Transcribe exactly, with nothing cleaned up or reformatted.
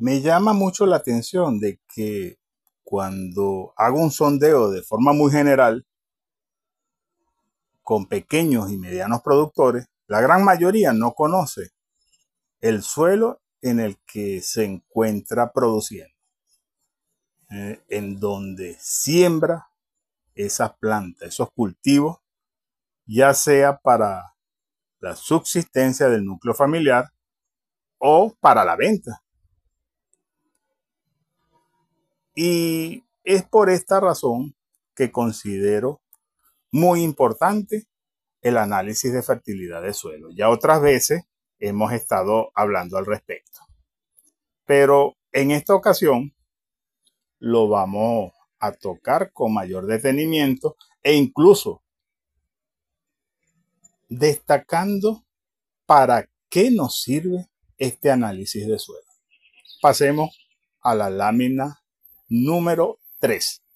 Me llama mucho la atención de que cuando hago un sondeo de forma muy general con pequeños y medianos productores, la gran mayoría no conoce el suelo en el que se encuentra produciendo, eh, en donde siembra esas plantas, esos cultivos, ya sea para la subsistencia del núcleo familiar o para la venta. Y es por esta razón que considero muy importante el análisis de fertilidad de suelo. Ya otras veces hemos estado hablando al respecto, pero en esta ocasión lo vamos a tocar con mayor detenimiento e incluso destacando para qué nos sirve este análisis de suelo. Pasemos a la lámina número tres.